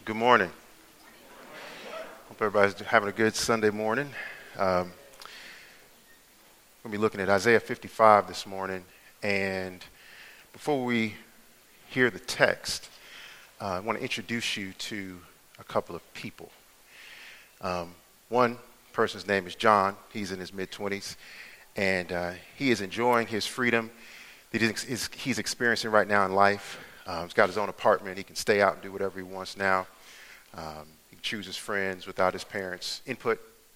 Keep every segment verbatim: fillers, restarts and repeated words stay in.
Good morning. Hope everybody's having a good Sunday morning. Um, we're going to be looking at Isaiah fifty-five this morning. And before we hear the text, uh, I want to introduce you to a couple of people. Um, one person's name is John. He's in his mid-twenties. And uh, he is enjoying his freedom that he's, he's experiencing right now in life. Um, he's got his own apartment. He can stay out and do whatever he wants now. Um, he can choose his friends without his parents' input.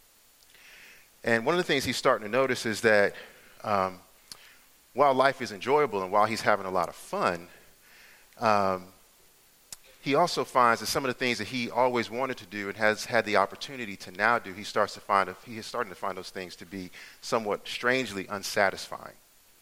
And one of the things he's starting to notice is that um, while life is enjoyable and while he's having a lot of fun, um, he also finds that some of the things that he always wanted to do and has had the opportunity to now do, he starts to find he is starting to find those things to be somewhat strangely unsatisfying.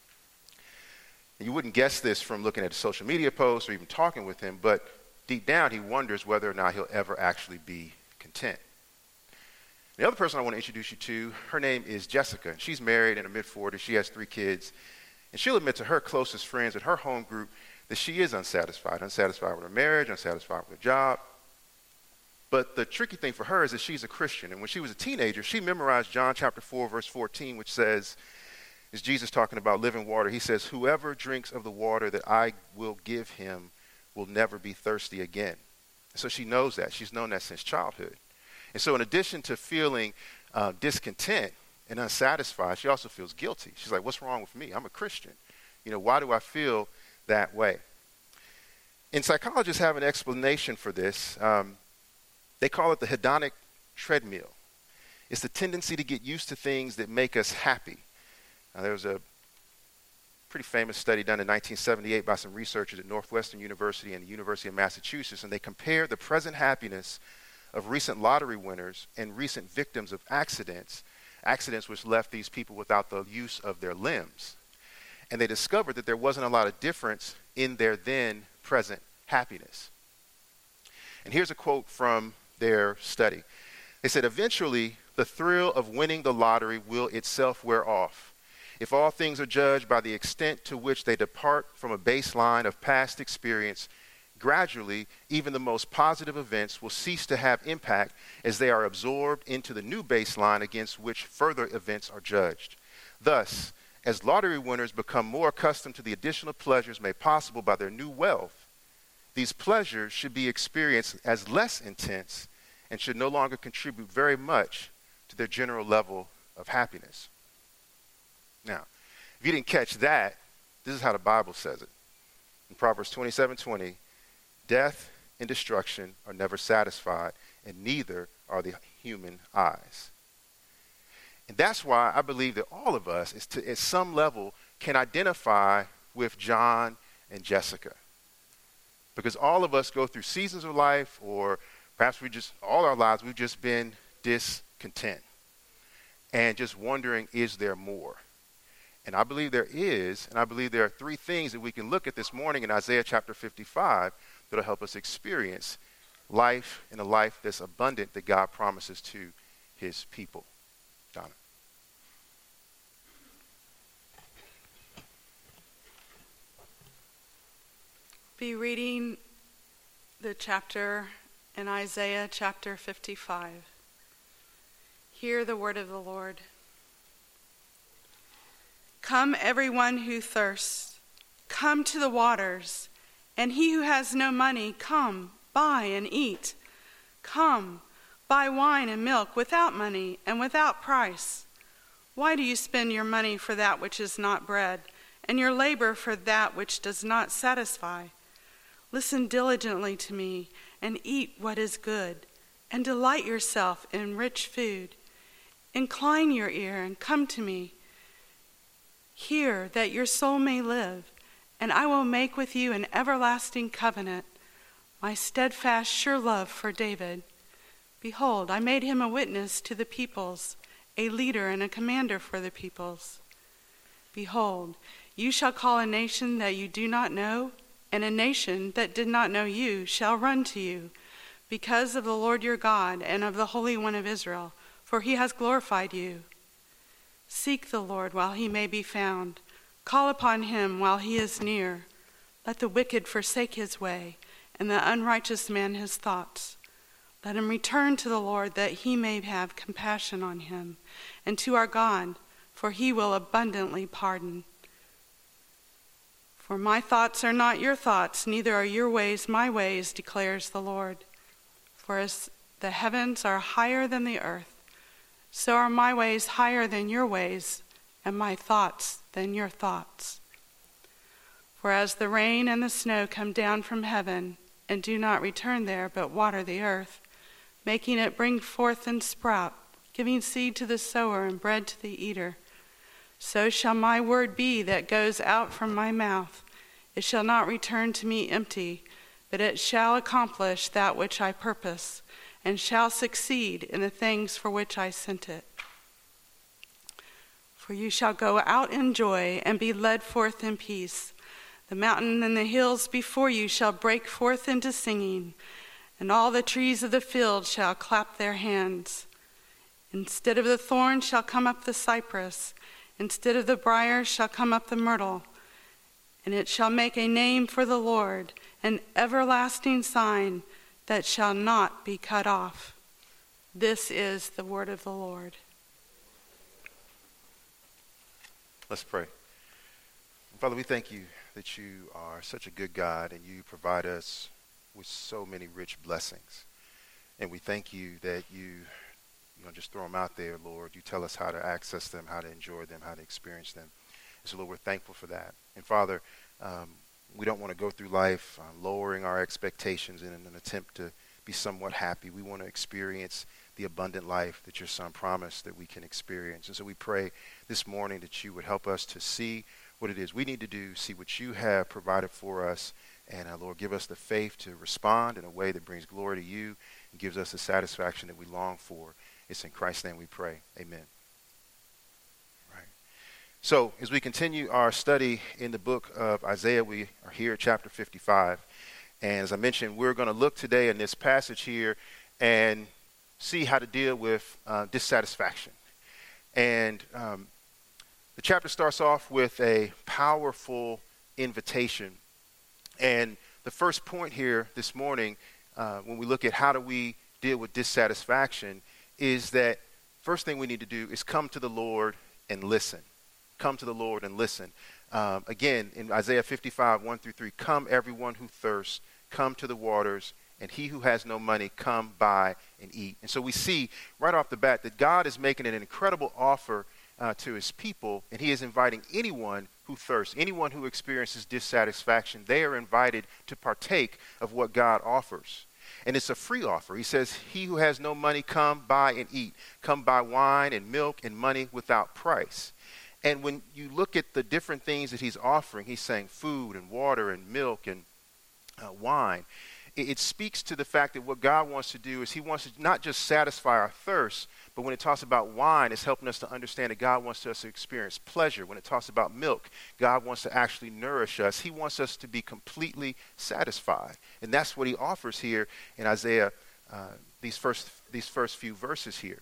You wouldn't guess this from looking at a social media post or even talking with him, but deep down he wonders whether or not he'll ever actually be content. The other person I want to introduce you to, her name is Jessica. She's married in her mid-forties. She has three kids. And she'll admit to her closest friends at her home group that she is unsatisfied, unsatisfied with her marriage, unsatisfied with her job. But the tricky thing for her is that she's a Christian. And when she was a teenager, she memorized John chapter four, verse fourteen, which says, is Jesus talking about living water. He says, whoever drinks of the water that I will give him will never be thirsty again. And so she knows that. She's known that since childhood. And so in addition to feeling uh, discontent and unsatisfied, she also feels guilty. She's like, what's wrong with me? I'm a Christian. You know, why do I feel that way? And psychologists have an explanation for this. Um, they call it the hedonic treadmill. It's the tendency to get used to things that make us happy. Now, there was a pretty famous study done in nineteen seventy-eight by some researchers at Northwestern University and the University of Massachusetts, and they compared the present happiness of recent lottery winners and recent victims of accidents, accidents which left these people without the use of their limbs. And they discovered that there wasn't a lot of difference in their then present happiness. And here's a quote from their study. They said, eventually, the thrill of winning the lottery will itself wear off. If all things are judged by the extent to which they depart from a baseline of past experience, gradually, even the most positive events will cease to have impact as they are absorbed into the new baseline against which further events are judged. Thus, as lottery winners become more accustomed to the additional pleasures made possible by their new wealth, these pleasures should be experienced as less intense and should no longer contribute very much to their general level of happiness. Now, if you didn't catch that, this is how the Bible says it. In Proverbs twenty-seven twenty, death and destruction are never satisfied, and neither are the human eyes. And that's why I believe that all of us, is to, at some level, can identify with John and Jessica. Because all of us go through seasons of life, or perhaps we just, all our lives, we've just been discontent. And just wondering, is there more? And I believe there is, and I believe there are three things that we can look at this morning in Isaiah chapter fifty-five that will help us experience life and a life that's abundant that God promises to his people. Donna. Be reading the chapter in Isaiah chapter fifty-five. Hear the word of the Lord. Come, everyone who thirsts, come to the waters, and he who has no money, come, buy and eat. Come, buy wine and milk without money and without price. Why do you spend your money for that which is not bread, and your labor for that which does not satisfy? Listen diligently to me, and eat what is good, and delight yourself in rich food. Incline your ear and come to me. Hear that your soul may live, and I will make with you an everlasting covenant, my steadfast, sure love for David. Behold, I made him a witness to the peoples, a leader and a commander for the peoples. Behold, you shall call a nation that you do not know, and a nation that did not know you shall run to you, because of the Lord your God and of the Holy One of Israel, for he has glorified you. Seek the Lord while he may be found. Call upon him while he is near. Let the wicked forsake his way, and the unrighteous man his thoughts. Let him return to the Lord, that he may have compassion on him, and to our God, for he will abundantly pardon. For my thoughts are not your thoughts, neither are your ways my ways, declares the Lord. For as the heavens are higher than the earth, so are my ways higher than your ways, and my thoughts than your thoughts. For as the rain and the snow come down from heaven, and do not return there, but water the earth, making it bring forth and sprout, giving seed to the sower and bread to the eater, so shall my word be that goes out from my mouth. It shall not return to me empty, but it shall accomplish that which I purpose, and shall succeed in the things for which I sent it. For you shall go out in joy and be led forth in peace. The mountain and the hills before you shall break forth into singing, and all the trees of the field shall clap their hands. Instead of the thorn shall come up the cypress, instead of the briar shall come up the myrtle, and it shall make a name for the Lord, an everlasting sign that shall not be cut off. This is the word of the Lord. Let's pray. Father, we thank you that you are such a good God and you provide us with so many rich blessings. And we thank you that you, you don't just throw them out there, Lord. You tell us how to access them, how to enjoy them, how to experience them. And so, Lord, we're thankful for that. And Father, um, we don't want to go through life uh, lowering our expectations in an attempt to be somewhat happy. We want to experience the abundant life that your Son promised that we can experience. And so we pray this morning that you would help us to see what it is we need to do, see what you have provided for us, and uh, Lord, give us the faith to respond in a way that brings glory to you and gives us the satisfaction that we long for. It's in Christ's name we pray. Amen. Right. So as we continue our study in the book of Isaiah, we are here at chapter fifty-five. And as I mentioned, we're going to look today in this passage here and see how to deal with uh, dissatisfaction. And um, the chapter starts off with a powerful invitation. And the first point here this morning, uh, when we look at how do we deal with dissatisfaction, is that first thing we need to do is come to the Lord and listen. Come to the Lord and listen. Um, again, in Isaiah fifty-five, one through three, come everyone who thirsts, come to the waters, and he who has no money, come buy and eat. And so we see right off the bat that God is making an incredible offer uh, to his people, and he is inviting anyone who thirsts, anyone who experiences dissatisfaction. They are invited to partake of what God offers. And it's a free offer. He says, he who has no money, come buy and eat. Come buy wine and milk and money without price. And when you look at the different things that he's offering, he's saying food and water and milk and uh, wine. It, it speaks to the fact that what God wants to do is he wants to not just satisfy our thirst, but when it talks about wine, it's helping us to understand that God wants us to experience pleasure. When it talks about milk, God wants to actually nourish us. He wants us to be completely satisfied. And that's what he offers here in Isaiah, uh, these first these first few verses here.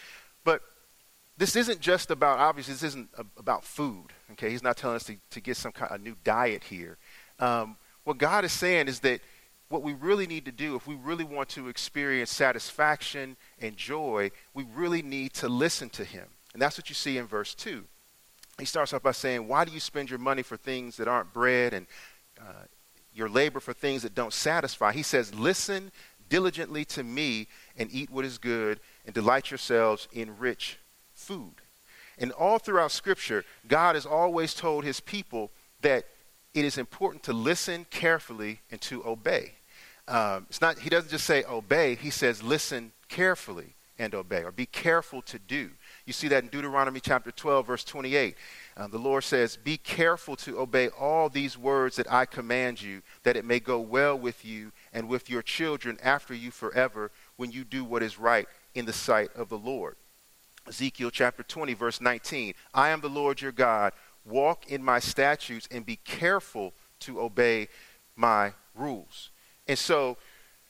But this isn't just about, obviously, this isn't a, about food. Okay, he's not telling us to, to get some kind of new diet here. Um, what God is saying is that what we really need to do, if we really want to experience satisfaction and joy, we really need to listen to him. And that's what you see in verse two. He starts off by saying, why do you spend your money for things that aren't bread and uh, your labor for things that don't satisfy? He says, listen diligently to me and eat what is good and delight yourselves in rich food. And all throughout Scripture, God has always told his people that it is important to listen carefully and to obey. Um, it's not, he doesn't just say obey, he says listen carefully and obey, or be careful to do. You see that in Deuteronomy chapter twelve, verse twenty-eight. Uh, the Lord says, be careful to obey all these words that I command you, that it may go well with you and with your children after you forever, when you do what is right in the sight of the Lord. Ezekiel chapter twenty, verse nineteen. I am the Lord your God. Walk in my statutes and be careful to obey my rules. And so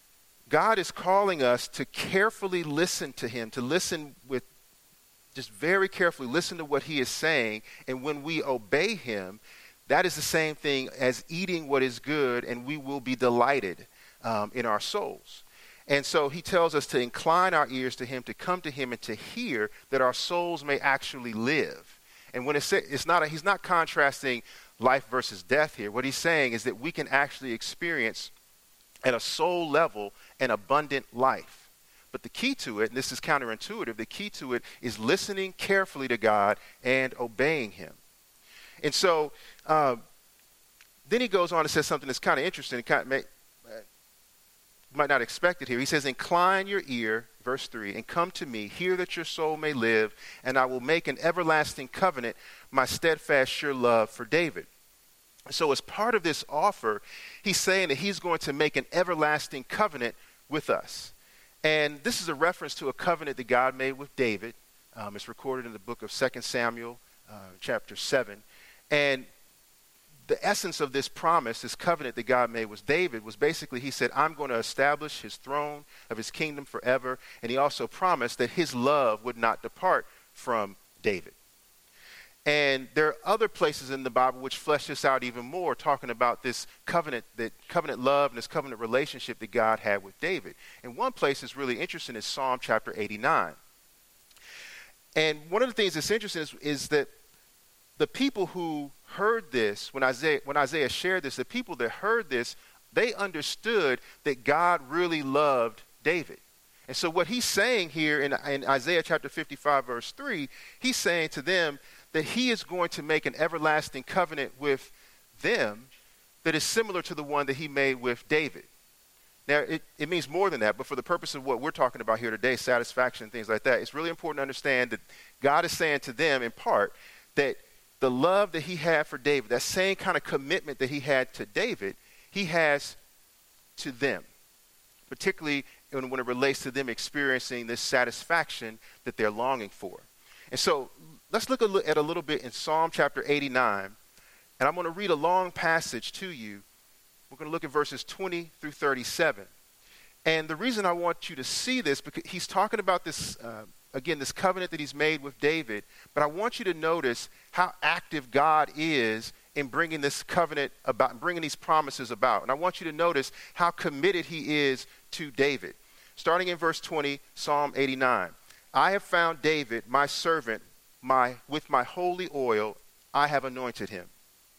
God is calling us to carefully listen to him, to listen with just very carefully, listen to what he is saying. And when we obey him, that is the same thing as eating what is good, and we will be delighted. um, in our souls. And so he tells us to incline our ears to him, to come to him and to hear that our souls may actually live. And when it's, it's not, a, he's not contrasting life versus death here. What he's saying is that we can actually experience at a soul level an abundant life. But the key to it, and this is counterintuitive, the key to it is listening carefully to God and obeying him. And so uh, then he goes on and says something that's kind of interesting. Kind of may, uh, might not expect it here. He says, incline your ear, verse three, and come to me, hear that your soul may live, and I will make an everlasting covenant, my steadfast, sure love for David. So as part of this offer, he's saying that he's going to make an everlasting covenant with us. And this is a reference to a covenant that God made with David. Um, it's recorded in the book of Second Samuel, uh, chapter seven. And the essence of this promise, this covenant that God made with David, was basically, he said, I'm going to establish his throne of his kingdom forever. And he also promised that his love would not depart from David. And there are other places in the Bible which flesh this out even more, talking about this covenant, that covenant love and this covenant relationship that God had with David. And one place that's really interesting is Psalm chapter eighty-nine. And one of the things that's interesting is, is that the people who heard this, when Isaiah, when Isaiah shared this, the people that heard this, they understood that God really loved David. And so what he's saying here in, in Isaiah chapter fifty-five, verse three, he's saying to them that he is going to make an everlasting covenant with them that is similar to the one that he made with David. Now, it, it means more than that, but for the purpose of what we're talking about here today, satisfaction and things like that, it's really important to understand that God is saying to them, in part, that the love that he had for David, that same kind of commitment that he had to David, he has to them, particularly when, when it relates to them experiencing this satisfaction that they're longing for. And so let's look at a little bit in Psalm chapter eighty-nine, and I'm going to read a long passage to you. We're going to look at verses twenty through thirty-seven. And the reason I want you to see this, because he's talking about this, uh, again, this covenant that he's made with David, but I want you to notice how active God is in bringing this covenant about, bringing these promises about. And I want you to notice how committed he is to David. Starting in verse twenty, Psalm eighty-nine. I have found David, my servant, my with my holy oil, I have anointed him,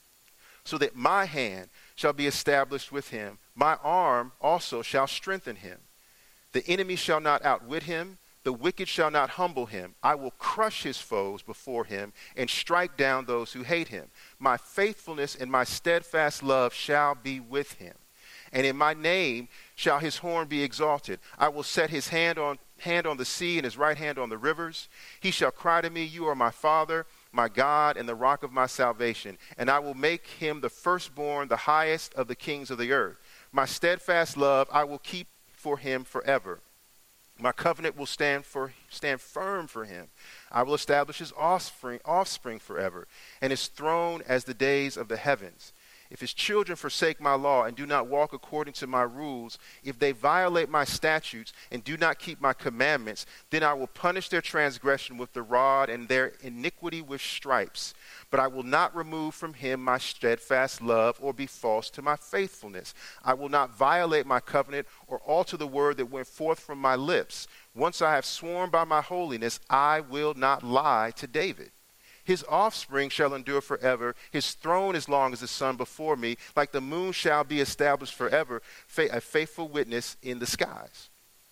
so that my hand shall be established with him. My arm also shall strengthen him. The enemy shall not outwit him. The wicked shall not humble him. I will crush his foes before him and strike down those who hate him. My faithfulness and my steadfast love shall be with him. And in my name shall his horn be exalted. I will set his hand on hand on the sea and his right hand on the rivers. He shall cry to me, you are my Father, my God, and the rock of my salvation. And I will make him the firstborn, the highest of the kings of the earth. My steadfast love I will keep for him forever. My covenant will stand for stand firm for him. I will establish his offspring, offspring forever, and his throne as the days of the heavens. If his children forsake my law and do not walk according to my rules, if they violate my statutes and do not keep my commandments, then I will punish their transgression with the rod and their iniquity with stripes. But I will not remove from him my steadfast love or be false to my faithfulness. I will not violate my covenant or alter the word that went forth from my lips. Once I have sworn by my holiness, I will not lie to David. His offspring shall endure forever. His throne as long as the sun before me. Like the moon shall be established forever, a faithful witness in the skies.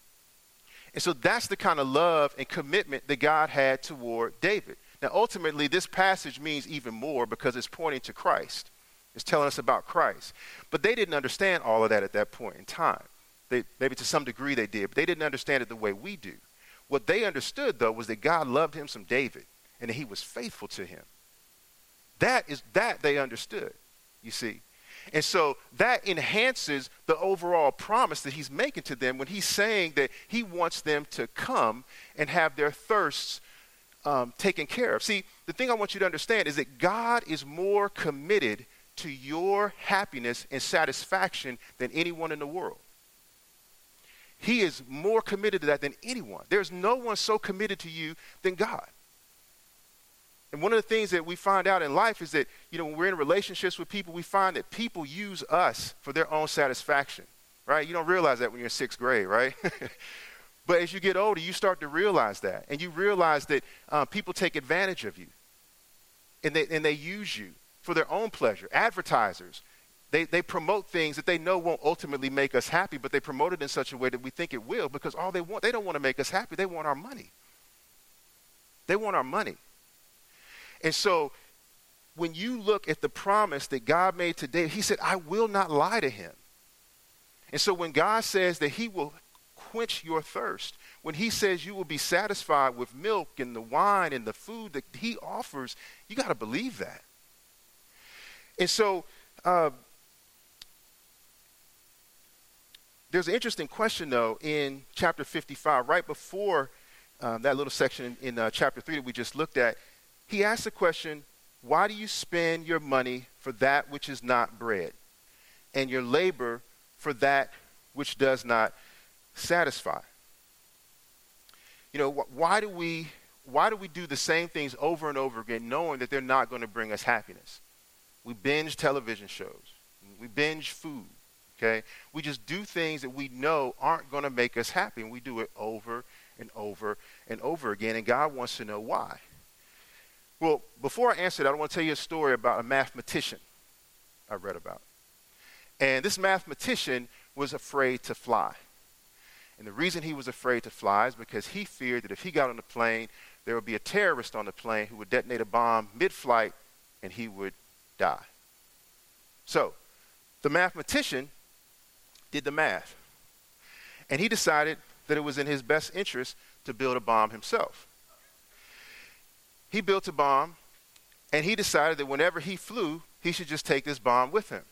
And so that's the kind of love and commitment that God had toward David. Now, ultimately, this passage means even more because it's pointing to Christ. It's telling us about Christ. But they didn't understand all of that at that point in time. They, maybe to some degree they did, but they didn't understand it the way we do. What they understood, though, was that God loved him some David, and that he was faithful to him. That is that they understood, you see. And so that enhances the overall promise that he's making to them when he's saying that he wants them to come and have their thirsts um, taken care of. See, the thing I want you to understand is that God is more committed to your happiness and satisfaction than anyone in the world. He is more committed to that than anyone. There's no one so committed to you than God. And one of the things that we find out in life is that, you know, when we're in relationships with people, we find that people use us for their own satisfaction. right? You don't realize that when you're in sixth grade, right? But as you get older, you start to realize that. And you realize that uh, people take advantage of you. And they, and they use you for their own pleasure. Advertisers, they, they promote things that they know won't ultimately make us happy, but they promote it in such a way that we think it will, because all they want, they don't want to make us happy. They want our money. They want our money. And so when you look at the promise that God made to David, he said, I will not lie to him. And so when God says that he will quench your thirst, when he says you will be satisfied with milk and the wine and the food that he offers, you got to believe that. And so uh, there's an interesting question, though, in chapter fifty-five, right before um, that little section in, in uh, chapter three that we just looked at. He asked the question, why do you spend your money for that which is not bread, and your labor for that which does not satisfy? You know, wh- why do we why do we do the same things over and over again, knowing that they're not going to bring us happiness? We binge television shows. We binge food, okay? We just do things that we know aren't going to make us happy, and we do it over and over and over again, and God wants to know why. Well, before I answer that, I want to tell you a story about a mathematician I read about. And this mathematician was afraid to fly. And the reason he was afraid to fly is because he feared that if he got on the plane, there would be a terrorist on the plane who would detonate a bomb mid-flight, and he would die. So the mathematician did the math, and he decided that it was in his best interest to build a bomb himself. He built a bomb, and he decided that whenever he flew, he should just take this bomb with him.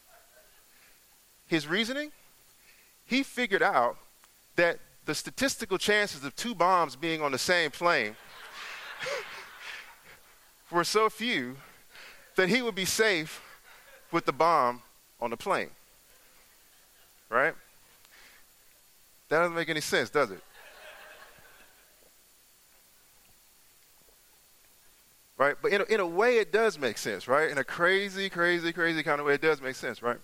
His reasoning? He figured out that the statistical chances of two bombs being on the same plane were so few that he would be safe with the bomb on the plane. Right? That doesn't make any sense, does it? Right? But in a, in a way, it does make sense, right? In a crazy, crazy, crazy kind of way, it does make sense, right?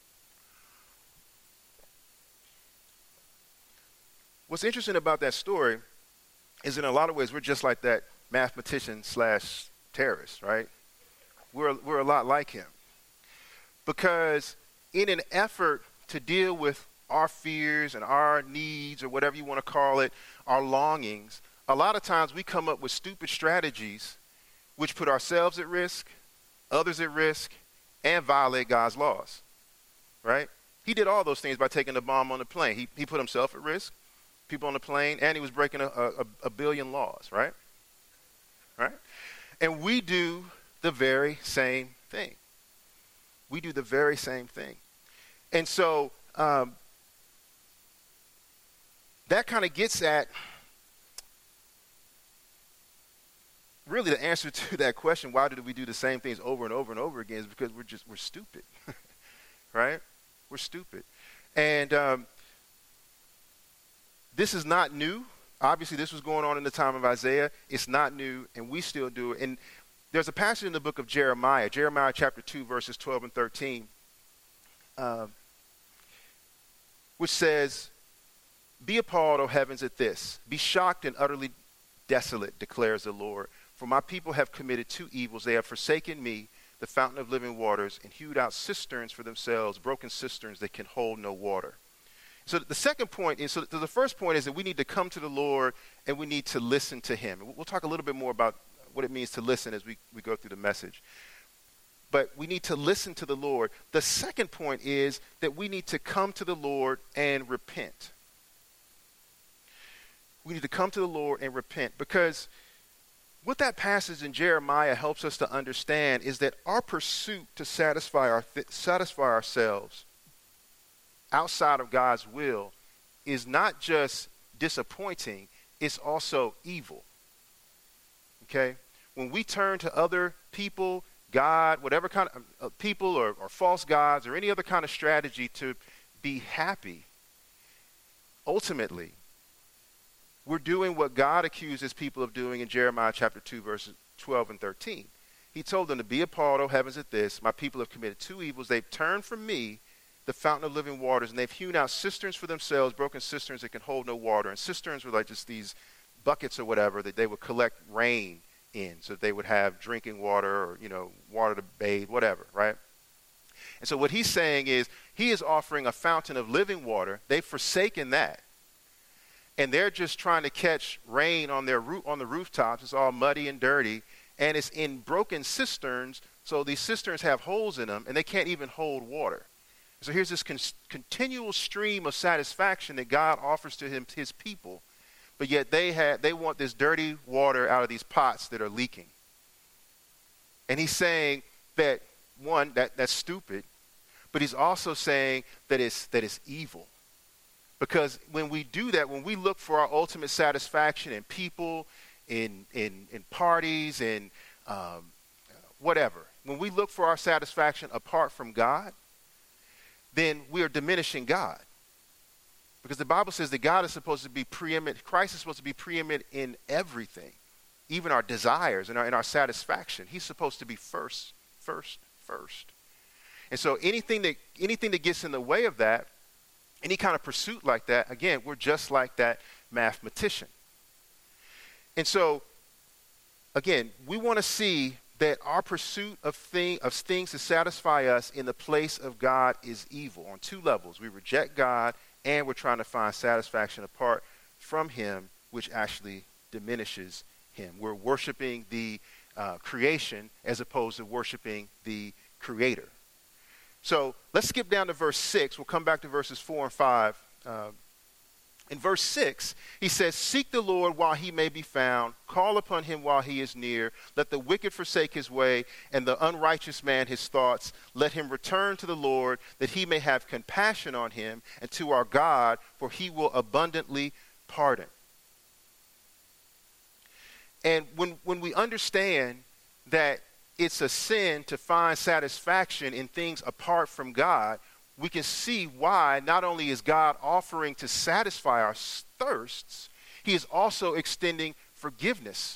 What's interesting about that story is in a lot of ways, we're just like that mathematician slash terrorist, right? We're, we're a lot like him. Because in an effort to deal with our fears and our needs, or whatever you want to call it, our longings, a lot of times we come up with stupid strategies which put ourselves at risk, others at risk, and violate God's laws, right? He did all those things by taking the bomb on the plane. He, he put himself at risk, people on the plane, and he was breaking a, a, a billion laws, right? Right? And we do the very same thing. We do the very same thing. And so um, that kind of gets at really the answer to that question, why do we do the same things over and over and over again, is because we're just, we're stupid, right? We're stupid. And um, this is not new. Obviously, this was going on in the time of Isaiah. It's not new, and we still do it. And there's a passage in the book of Jeremiah, Jeremiah chapter two, verses twelve and thirteen, uh, which says, "Be appalled, O heavens, at this. Be shocked and utterly desolate, declares the Lord. For my people have committed two evils. They have forsaken me, the fountain of living waters, and hewed out cisterns for themselves, broken cisterns that can hold no water." So the second point is, so the first point is that we need to come to the Lord and we need to listen to him. We'll talk a little bit more about what it means to listen as we, we go through the message. But we need to listen to the Lord. The second point is that we need to come to the Lord and repent. We need to come to the Lord and repent, because what that passage in Jeremiah helps us to understand is that our pursuit to satisfy our th- satisfy ourselves outside of God's will is not just disappointing, it's also evil. Okay? When we turn to other people, God, whatever kind of uh, people or, or false gods or any other kind of strategy to be happy, ultimately, we're doing what God accused his people of doing in Jeremiah chapter two, verses twelve and thirteen. He told them to be appalled, O heavens, at this. My people have committed two evils. They've turned from me the fountain of living waters, and they've hewn out cisterns for themselves, broken cisterns that can hold no water. And cisterns were like just these buckets or whatever that they would collect rain in, so that they would have drinking water or, you know, water to bathe, whatever, right? And so what he's saying is he is offering a fountain of living water. They've forsaken that. And they're just trying to catch rain on their roof, on the rooftops. It's all muddy and dirty, and it's in broken cisterns. So these cisterns have holes in them, and they can't even hold water. So here's this con- continual stream of satisfaction that God offers to him, his people, but yet they had they want this dirty water out of these pots that are leaking. And he's saying that, one, that that's stupid, but he's also saying that it's that it's evil. Because when we do that, when we look for our ultimate satisfaction in people, in in in parties, in um, whatever, when we look for our satisfaction apart from God, then we are diminishing God. Because the Bible says that God is supposed to be preeminent, Christ is supposed to be preeminent in everything, even our desires and our, and our satisfaction. He's supposed to be first, first, first. And so anything that anything that gets in the way of that, any kind of pursuit like that, again, we're just like that mathematician. And so, again, we want to see that our pursuit of, thing, of things to satisfy us in the place of God is evil on two levels. We reject God, and we're trying to find satisfaction apart from him, which actually diminishes him. We're worshiping the uh, creation as opposed to worshiping the creator. So let's skip down to verse six. We'll come back to verses four and five. Uh, In verse six, he says, "Seek the Lord while he may be found. Call upon him while he is near. Let the wicked forsake his way, and the unrighteous man his thoughts. Let him return to the Lord, that he may have compassion on him, and to our God, for he will abundantly pardon." And when, when we understand that it's a sin to find satisfaction in things apart from God, we can see why not only is God offering to satisfy our thirsts, he is also extending forgiveness.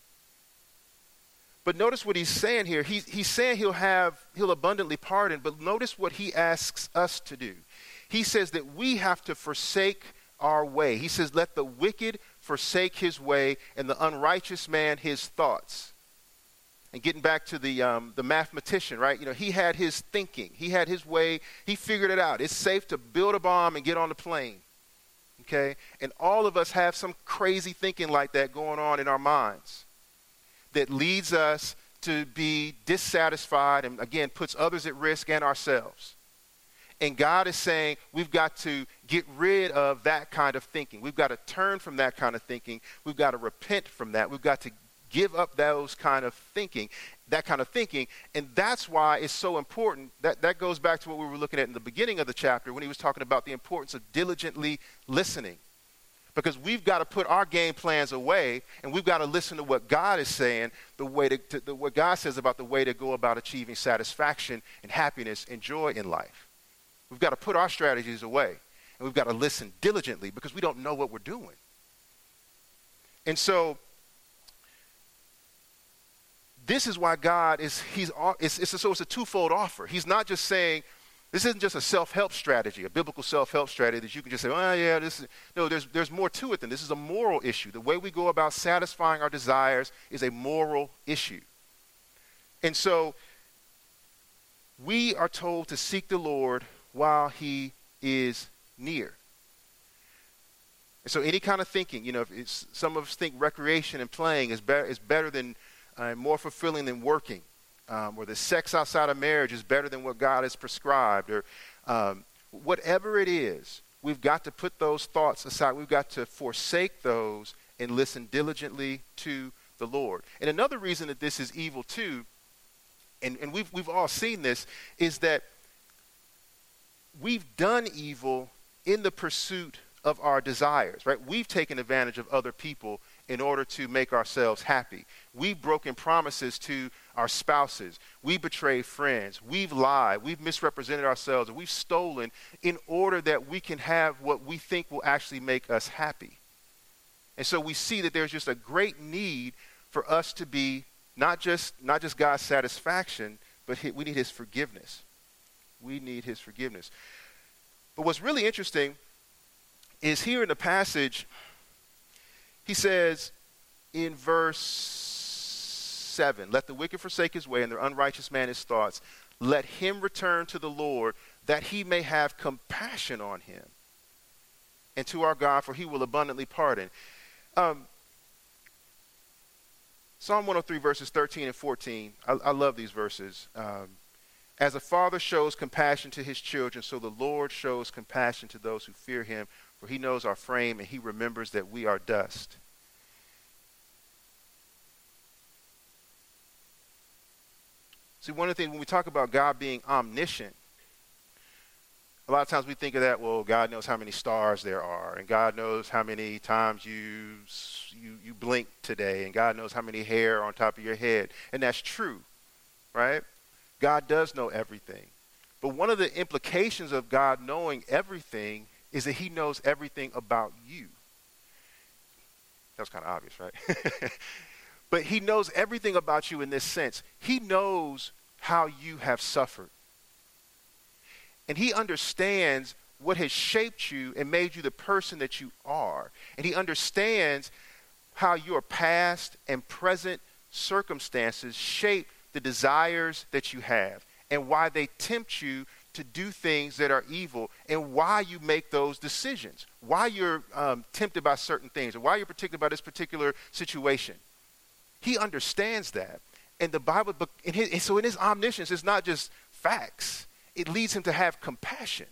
But notice what he's saying here. He, he's saying he'll have, he'll abundantly pardon, but notice what he asks us to do. He says that we have to forsake our way. He says, "Let the wicked forsake his way, and the unrighteous man his thoughts." And getting back to the um, the mathematician, right? You know, he had his thinking. He had his way. He figured it out. It's safe to build a bomb and get on the plane. Okay? And all of us have some crazy thinking like that going on in our minds that leads us to be dissatisfied and, again, puts others at risk and ourselves. And God is saying we've got to get rid of that kind of thinking. We've got to turn from that kind of thinking. We've got to repent from that. We've got to give up those kind of thinking, that kind of thinking. And that's why it's so important. That, that goes back to what we were looking at in the beginning of the chapter when he was talking about the importance of diligently listening. Because we've got to put our game plans away, and we've got to listen to what God is saying, the way to, to the, what God says about the way to go about achieving satisfaction and happiness and joy in life. We've got to put our strategies away, and we've got to listen diligently because we don't know what we're doing. And so this is why God is, he's, it's, it's a, so it's a twofold offer. He's not just saying, this isn't just a self-help strategy, a biblical self-help strategy that you can just say, oh yeah, this is, no, there's, there's more to it than this. This is a moral issue. The way we go about satisfying our desires is a moral issue. And so we are told to seek the Lord while he is near. And so any kind of thinking, you know, if it's, some of us think recreation and playing is, be- is better than Uh, more fulfilling than working, um, or the sex outside of marriage is better than what God has prescribed, or um, whatever it is, we've got to put those thoughts aside. We've got to forsake those and listen diligently to the Lord. And another reason that this is evil too, and, and we've we've all seen this, is that we've done evil in the pursuit of our desires, right? We've taken advantage of other people in order to make ourselves happy. We've broken promises to our spouses. We betray friends. We've lied. We've misrepresented ourselves. And we've stolen in order that we can have what we think will actually make us happy. And so we see that there's just a great need for us to be not just not just God's satisfaction, but we need his forgiveness. We need his forgiveness. But what's really interesting is here in the passage, he says in verse seven, let the wicked forsake his way and the unrighteous man his thoughts. Let him return to the Lord that he may have compassion on him, and to our God, for he will abundantly pardon. Um, Psalm one oh three, verses thirteen and fourteen. I, I love these verses. Um, As a father shows compassion to his children, so the Lord shows compassion to those who fear him, for he knows our frame and he remembers that we are dust. See, one of the things when we talk about God being omniscient, a lot of times we think of that, well, God knows how many stars there are, and God knows how many times you, you, you blink today, and God knows how many hair on top of your head. And that's true, right? God does know everything. But one of the implications of God knowing everything is that he knows everything about you. That was kind of obvious, right? But he knows everything about you in this sense. He knows how you have suffered. And he understands what has shaped you and made you the person that you are. And he understands how your past and present circumstances shape the desires that you have and why they tempt you to do things that are evil and why you make those decisions, why you're um, tempted by certain things or why you're particular by this particular situation. He understands that. And the Bible, in his, and so in his omniscience, it's not just facts. It leads him to have compassion.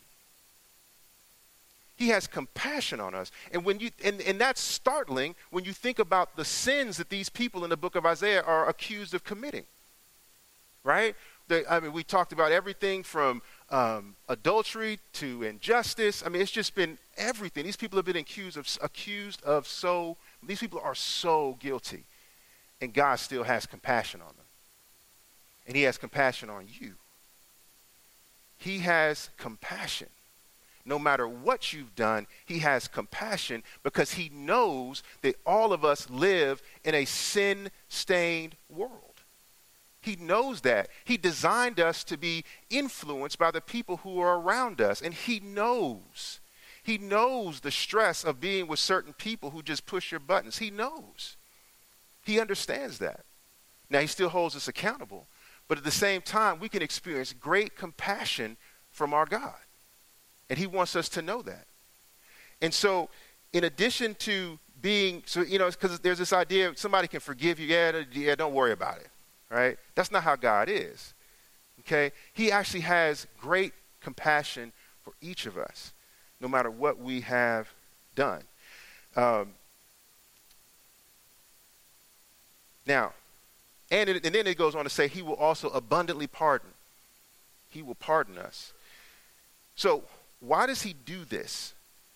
He has compassion on us. And when you and, and that's startling when you think about the sins that these people in the book of Isaiah are accused of committing. Right? They, I mean, we talked about everything from um, adultery to injustice. I mean, it's just been everything. These people have been accused of accused of so, these people are so guilty. And God still has compassion on them. And he has compassion on you. He has compassion. No matter what you've done, he has compassion because he knows that all of us live in a sin-stained world. He knows that. He designed us to be influenced by the people who are around us. And he knows. He knows the stress of being with certain people who just push your buttons. He knows. He understands that. Now, he still holds us accountable. But at the same time, we can experience great compassion from our God. And he wants us to know that. And so, in addition to being, so you know, because there's this idea, somebody can forgive you, yeah, yeah, don't worry about it, right? That's not how God is, okay? He actually has great compassion for each of us, no matter what we have done. Um, now, and, it, and then it goes on to say he will also abundantly pardon. He will pardon us. So, why does he do this?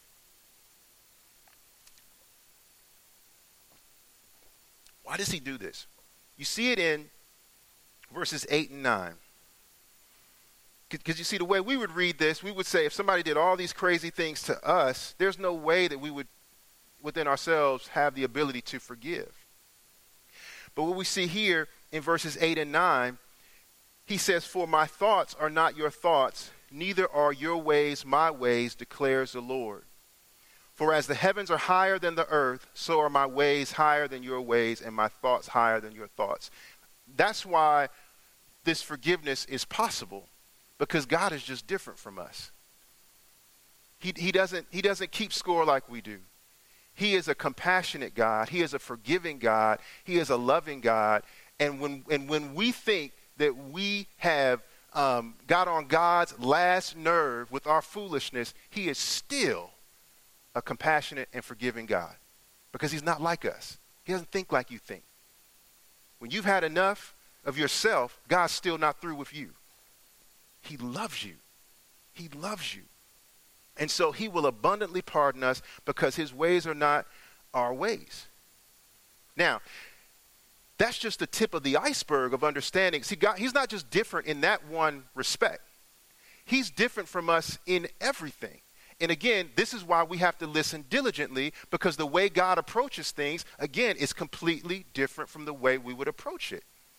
Why does he do this? You see it in verses eight and nine. Because you see, the way we would read this, we would say if somebody did all these crazy things to us, there's no way that we would, within ourselves, have the ability to forgive. But what we see here in verses eight and nine, he says, "For my thoughts are not your thoughts, neither are your ways my ways, declares the Lord. For as the heavens are higher than the earth, so are my ways higher than your ways, and my thoughts higher than your thoughts." That's why this forgiveness is possible, because God is just different from us. He, he doesn't, he doesn't keep score like we do. He is a compassionate God. He is a forgiving God. He is a loving God. And when, and when we think that we have um, got on God's last nerve with our foolishness, he is still a compassionate and forgiving God, because he's not like us. He doesn't think like you think. When you've had enough of yourself, God's still not through with you. He loves you. He loves you. And so he will abundantly pardon us because his ways are not our ways. Now, that's just the tip of the iceberg of understanding. See, God, he's not just different in that one respect. He's different from us in everything. And again, this is why we have to listen diligently, because the way God approaches things, again, is completely different from the way we would approach it.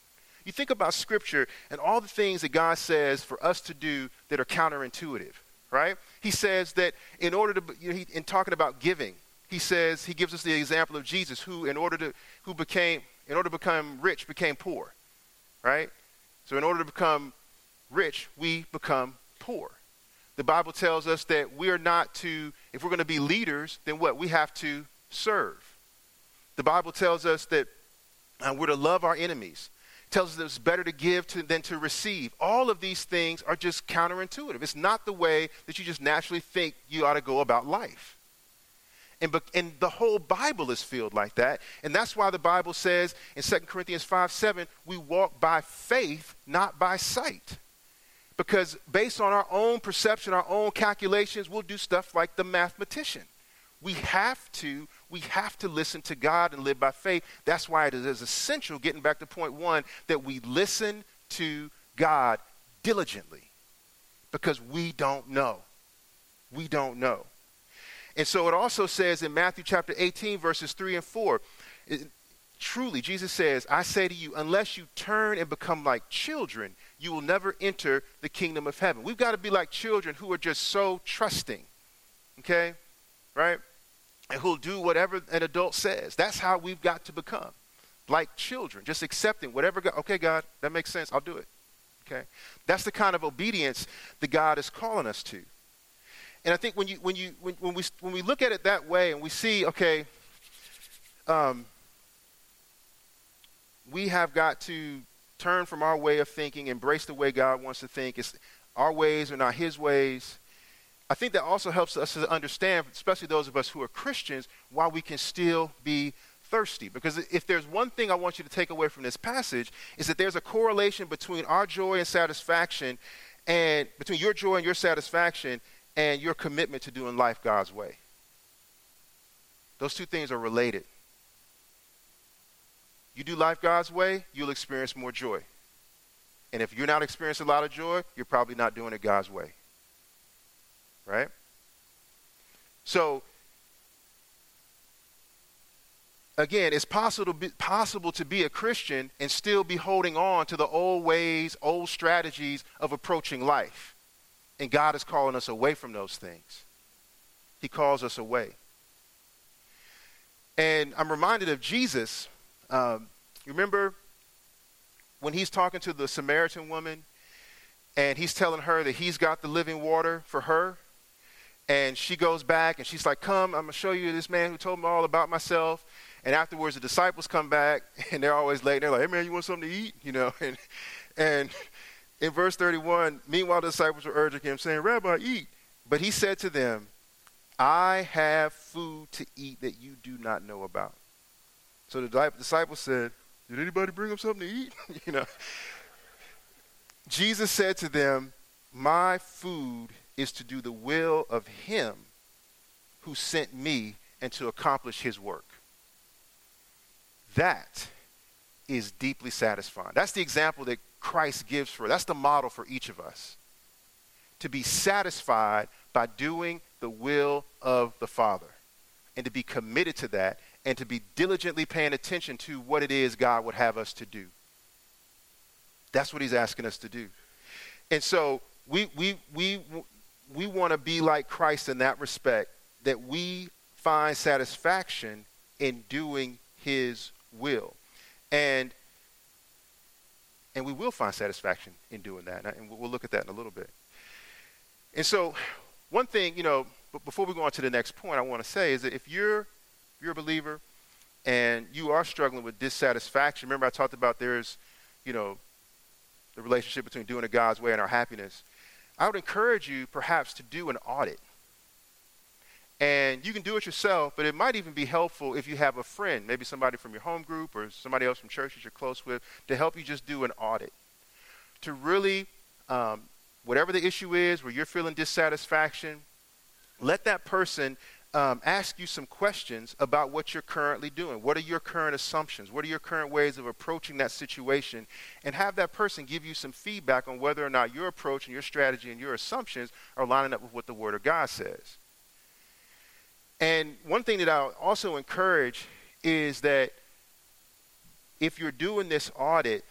You think about Scripture and all the things that God says for us to do that are counterintuitive, right? He says that in order to, you know, he, in talking about giving, he says, he gives us the example of Jesus, who in order to, who became, in order to become rich, became poor, right? So in order to become rich, we become poor. The Bible tells us that we are not to, if we're going to be leaders, then what? We have to serve. The Bible tells us that uh, we're to love our enemies. It tells us that it's better to give to, than to receive. All of these things are just counterintuitive. It's not the way that you just naturally think you ought to go about life. And, and the whole Bible is filled like that. And that's why the Bible says in Second Corinthians five seven, we walk by faith, not by sight. Because based on our own perception, our own calculations, we'll do stuff like the mathematician. We have to, we have to listen to God and live by faith. That's why it is essential, getting back to point one, that we listen to God diligently. Because we don't know. We don't know. And so it also says in Matthew chapter eighteen, verses three and four, it, truly, Jesus says, I say to you, unless you turn and become like children, you will never enter the kingdom of heaven. We've got to be like children who are just so trusting, okay, right? And who'll do whatever an adult says. That's how we've got to become, like children, just accepting whatever God, okay, God, that makes sense, I'll do it, okay? That's the kind of obedience that God is calling us to. And I think when you when you when, when we when we look at it that way and we see, okay, um, we have got to turn from our way of thinking, embrace the way God wants to think. It's, our ways are not his ways. I think that also helps us to understand, especially those of us who are Christians, why we can still be thirsty. Because if there's one thing I want you to take away from this passage, is that there's a correlation between our joy and satisfaction, and between your joy and your satisfaction and your commitment to doing life God's way. Those two things are related. You do life God's way, you'll experience more joy. And if you're not experiencing a lot of joy, you're probably not doing it God's way. Right? So, again, it's possible to be, possible to be a Christian and still be holding on to the old ways, old strategies of approaching life. And God is calling us away from those things. He calls us away. And I'm reminded of Jesus. Um, you remember when he's talking to the Samaritan woman and he's telling her that he's got the living water for her? And she goes back and she's like, come, I'm going to show you this man who told me all about myself. And afterwards, the disciples come back and they're always late. And they're like, hey, man, you want something to eat? You know, and and in verse thirty-one, meanwhile, the disciples were urging him, saying, Rabbi, eat. But he said to them, I have food to eat that you do not know about. So the disciples said, did anybody bring him something to eat? you know. Jesus said to them, my food is to do the will of him who sent me and to accomplish his work. That is deeply satisfying. That's the example that Christ gives for, that's the model for each of us. To be satisfied by doing the will of the Father and to be committed to that and to be diligently paying attention to what it is God would have us to do. That's what he's asking us to do. And so we we we we want to be like Christ in that respect, that we find satisfaction in doing his will. And And we will find satisfaction in doing that. And we'll look at that in a little bit. And so one thing, you know, but before we go on to the next point, I want to say is that if you're, if you're a believer and you are struggling with dissatisfaction, remember I talked about there's, you know, the relationship between doing it God's way and our happiness. I would encourage you perhaps to do an audit. And you can do it yourself, but it might even be helpful if you have a friend, maybe somebody from your home group or somebody else from church that you're close with, to help you just do an audit. To really, um, whatever the issue is where you're feeling dissatisfaction, let that person um, ask you some questions about what you're currently doing. What are your current assumptions? What are your current ways of approaching that situation? And have that person give you some feedback on whether or not your approach and your strategy and your assumptions are lining up with what the Word of God says. And one thing that I'll also encourage is that if you're doing this audit,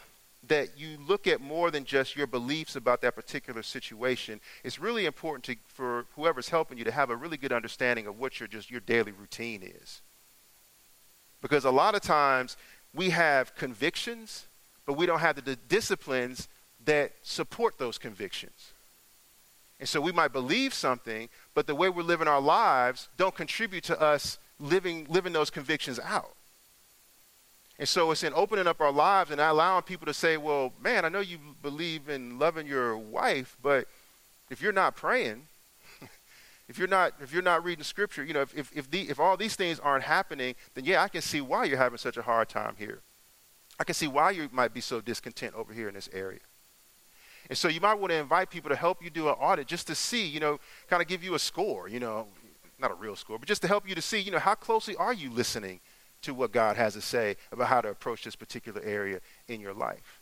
that you look at more than just your beliefs about that particular situation. It's really important to, for whoever's helping you to have a really good understanding of what your just your daily routine is. Because a lot of times we have convictions, but we don't have the, the disciplines that support those convictions. And so we might believe something, but the way we're living our lives don't contribute to us living living those convictions out. And so it's in opening up our lives and allowing people to say, well, man, I know you believe in loving your wife, but if you're not praying, if you're not if you're not reading scripture, you know, if if if, the, if all these things aren't happening, then yeah, I can see why you're having such a hard time here. I can see why you might be so discontent over here in this area. And so you might want to invite people to help you do an audit just to see, you know, kind of give you a score, you know, not a real score, but just to help you to see, you know, how closely are you listening to what God has to say about how to approach this particular area in your life.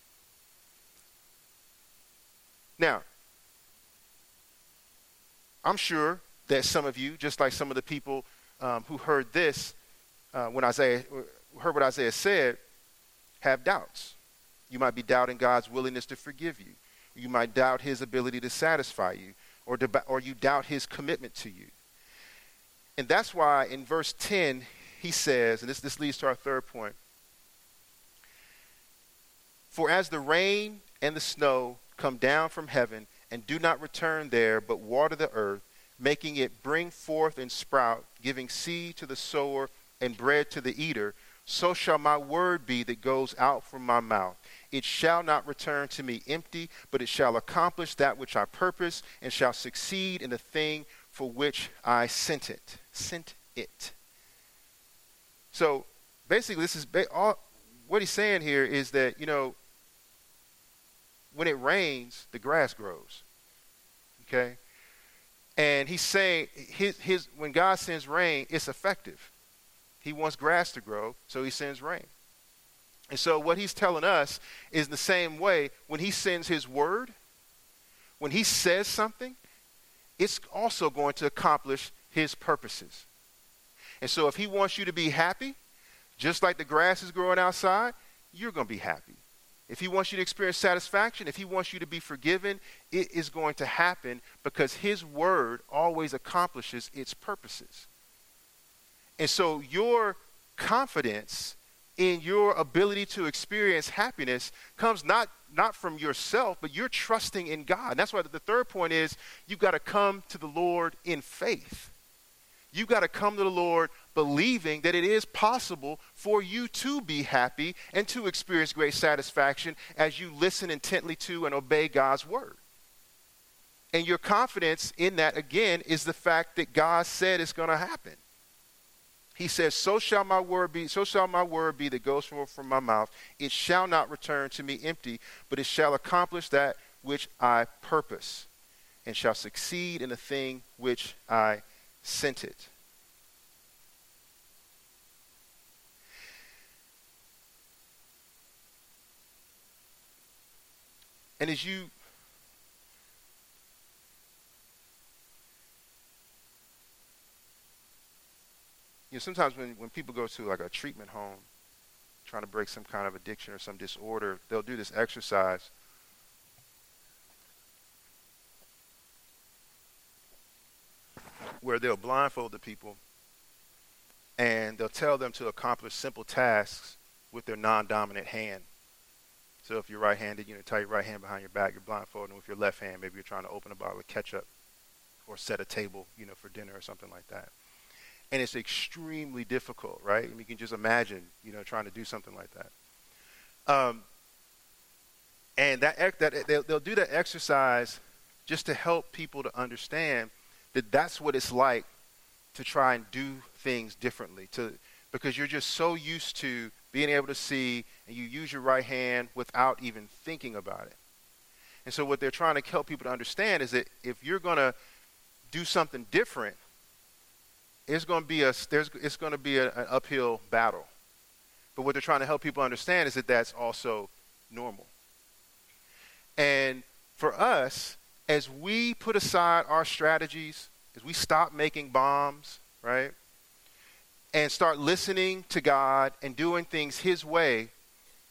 Now, I'm sure that some of you, just like some of the people um, who heard this, uh, when Isaiah heard what Isaiah said, have doubts. You might be doubting God's willingness to forgive you. You might doubt his ability to satisfy you, or, to, or you doubt his commitment to you. And that's why in verse ten, he says, and this, this leads to our third point, for as the rain and the snow come down from heaven and do not return there, but water the earth, making it bring forth and sprout, giving seed to the sower and bread to the eater, so shall my word be that goes out from my mouth. It shall not return to me empty, but it shall accomplish that which I purpose and shall succeed in the thing for which I sent it. Sent it. So basically, this is ba- all, what he's saying here is that, you know, when it rains, the grass grows. Okay? And he's saying his, his when God sends rain, it's effective. He wants grass to grow, so he sends rain. And so what he's telling us is the same way when he sends his word, when he says something, it's also going to accomplish his purposes. And so if he wants you to be happy, just like the grass is growing outside, you're going to be happy. If he wants you to experience satisfaction, if he wants you to be forgiven, it is going to happen because his word always accomplishes its purposes. And so your confidence in your ability to experience happiness comes not, not from yourself, but you're trusting in God. And that's why the third point is you've got to come to the Lord in faith. You've got to come to the Lord believing that it is possible for you to be happy and to experience great satisfaction as you listen intently to and obey God's word. And your confidence in that, again, is the fact that God said it's going to happen. He says, so shall my word be, so shall my word be that goes forth from my mouth. It shall not return to me empty, but it shall accomplish that which I purpose, and shall succeed in the thing which I sent it. And as you You know, sometimes when, when people go to like a treatment home trying to break some kind of addiction or some disorder, they'll do this exercise where they'll blindfold the people and they'll tell them to accomplish simple tasks with their non-dominant hand. So if you're right-handed, you know, tie your right hand behind your back, you're blindfolded, and with your left hand, maybe you're trying to open a bottle of ketchup or set a table, you know, for dinner or something like that. And it's extremely difficult, right? I mean, you can just imagine, you know, trying to do something like that. Um, and that, that they'll, they'll do that exercise just to help people to understand that that's what it's like to try and do things differently. To because you're just so used to being able to see, and you use your right hand without even thinking about it. And so what they're trying to help people to understand is that if you're going to do something different, it's going to be a there's it's going to be a, an uphill battle. But what they're trying to help people understand is that that's also normal. And for us, as we put aside our strategies, as we stop making bombs, right, and start listening to God and doing things his way,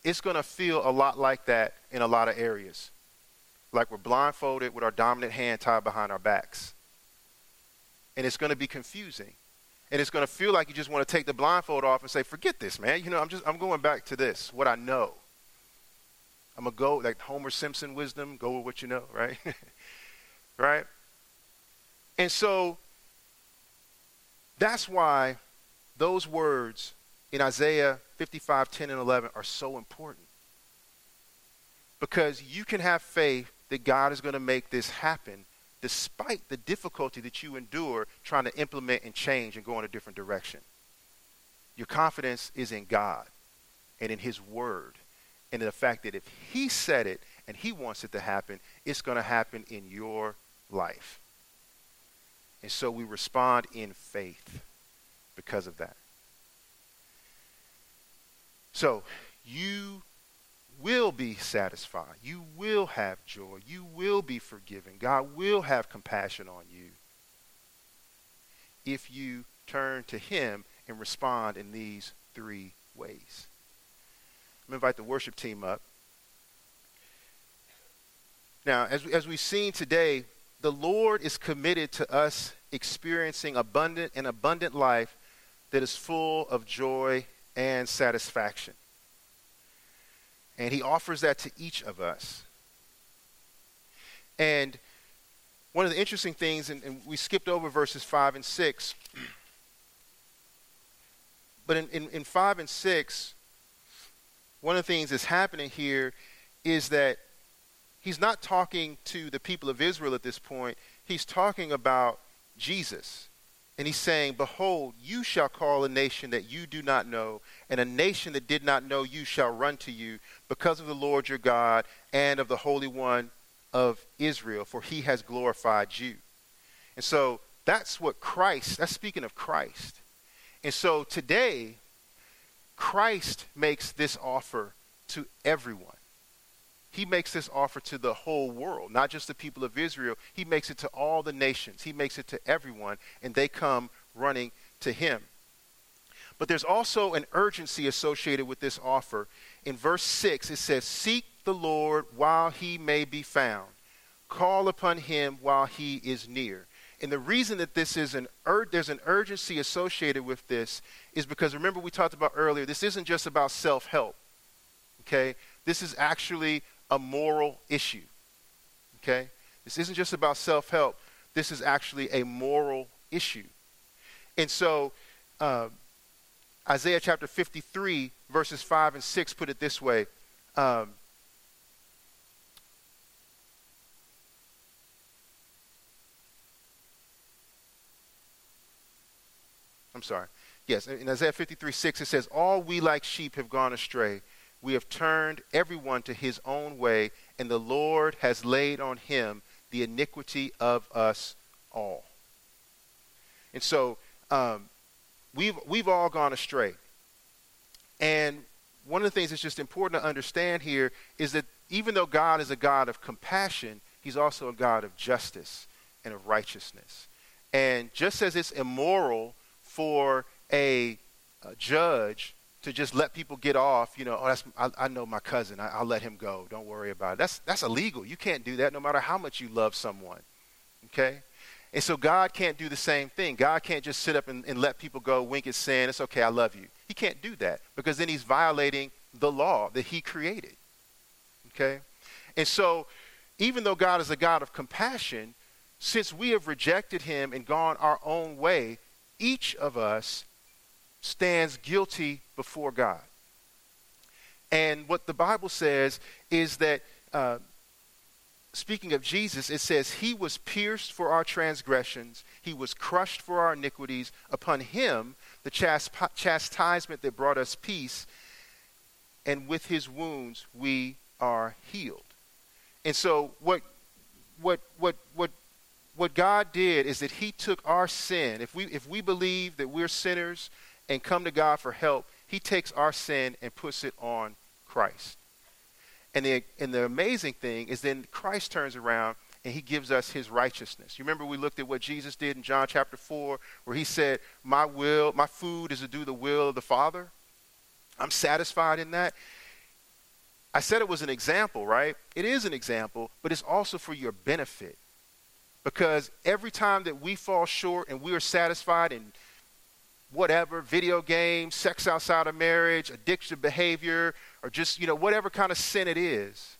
it's going to feel a lot like that in a lot of areas. Like we're blindfolded with our dominant hand tied behind our backs. And it's going to be confusing. And it's going to feel like you just want to take the blindfold off and say, forget this, man. You know, I'm just, I'm going back to this, what I know. I'm going to go, like Homer Simpson wisdom, go with what you know, right? Right? And so that's why those words in Isaiah fifty-five, ten, and eleven are so important. Because you can have faith that God is going to make this happen despite the difficulty that you endure trying to implement and change and go in a different direction. Your confidence is in God and in his word and in the fact that if he said it and he wants it to happen, it's going to happen in your life. And so we respond in faith because of that. So you will be satisfied. You will have joy. You will be forgiven. God will have compassion on you if you turn to him and respond in these three ways. I'm going to invite the worship team up. Now, as, as we've seen today, the Lord is committed to us experiencing abundant an abundant life that is full of joy and satisfaction. And he offers that to each of us. And one of the interesting things, and, and we skipped over verses five and six, but in, in, in five and six, one of the things that's happening here is that he's not talking to the people of Israel at this point. He's talking about Jesus. And he's saying, behold, you shall call a nation that you do not know, and a nation that did not know you shall run to you because of the Lord your God and of the Holy One of Israel, for he has glorified you. And so that's what Christ, that's speaking of Christ. And so today, Christ makes this offer to everyone. He makes this offer to the whole world, not just the people of Israel. He makes it to all the nations. He makes it to everyone, and they come running to him. But there's also an urgency associated with this offer. In verse six, it says, seek the Lord while he may be found. Call upon him while he is near. And the reason that this is an ur- there's an urgency associated with this is because, remember we talked about earlier, this isn't just about self-help. Okay? This is actually a moral issue. Okay? This isn't just about self-help. This is actually a moral issue. And so uh, Isaiah chapter fifty-three, verses five and six put it this way. Um, I'm sorry. Yes, in Isaiah fifty-three, six, it says, all we like sheep have gone astray. We have turned everyone to his own way, and the Lord has laid on him the iniquity of us all. And so um, we've we've all gone astray. And one of the things that's just important to understand here is that even though God is a God of compassion, he's also a God of justice and of righteousness. And just as it's immoral for a, a judge to just let people get off, you know, oh, that's, I, I know my cousin, I, I'll let him go. Don't worry about it. That's, that's illegal. You can't do that no matter how much you love someone, okay? And so God can't do the same thing. God can't just sit up and, and let people go, wink at sin, it's okay, I love you. He can't do that because then he's violating the law that he created, okay? And so even though God is a God of compassion, since we have rejected him and gone our own way, each of us stands guilty before God. And what the Bible says is that, uh, speaking of Jesus, it says, he was pierced for our transgressions. He was crushed for our iniquities. Upon him, the chast- chastisement that brought us peace. And with his wounds, we are healed. And so what, what, what, what, what God did is that he took our sin. If we, if we believe that we're sinners and come to God for help, he takes our sin and puts it on Christ. And the, and the amazing thing is then Christ turns around and he gives us his righteousness. You remember we looked at what Jesus did in John chapter four, where he said, my will, my food is to do the will of the Father. I'm satisfied in that. I said it was an example, right? It is an example, but it's also for your benefit. Because every time that we fall short and we are satisfied in whatever, video games, sex outside of marriage, addiction behavior, or just, you know, whatever kind of sin it is,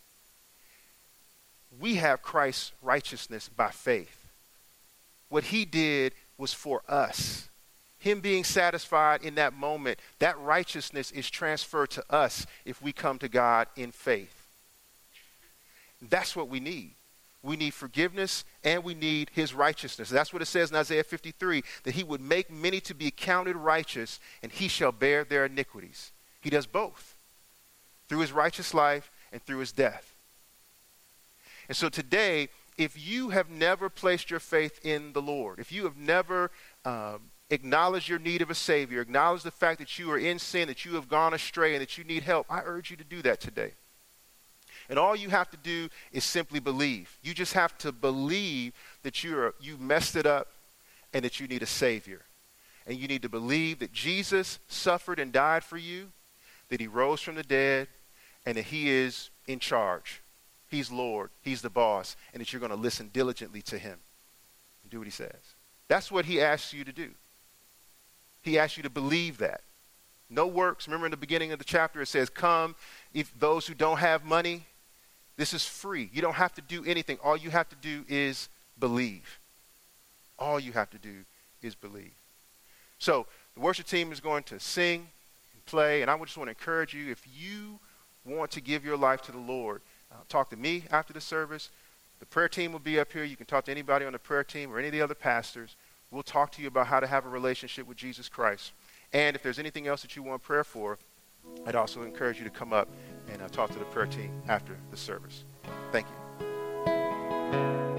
we have Christ's righteousness by faith. What he did was for us. Him being satisfied in that moment, that righteousness is transferred to us if we come to God in faith. That's what we need. We need forgiveness and we need his righteousness. That's what it says in Isaiah fifty-three, that he would make many to be counted righteous and he shall bear their iniquities. He does both through his righteous life and through his death. And so today, if you have never placed your faith in the Lord, if you have never um, acknowledged your need of a Savior, acknowledged the fact that you are in sin, that you have gone astray and that you need help, I urge you to do that today. And all you have to do is simply believe. You just have to believe that you're you messed it up and that you need a Savior. And you need to believe that Jesus suffered and died for you, that he rose from the dead, and that he is in charge. He's Lord. He's the boss. And that you're going to listen diligently to him and do what he says. That's what he asks you to do. He asks you to believe that. No works. Remember in the beginning of the chapter it says, come, if those who don't have money. This is free. You don't have to do anything. All you have to do is believe. All you have to do is believe. So the worship team is going to sing and play, and I just want to encourage you, if you want to give your life to the Lord, uh, talk to me after the service. The prayer team will be up here. You can talk to anybody on the prayer team or any of the other pastors. We'll talk to you about how to have a relationship with Jesus Christ. And if there's anything else that you want prayer for, I'd also encourage you to come up and uh, talk to the prayer team after the service. Thank you.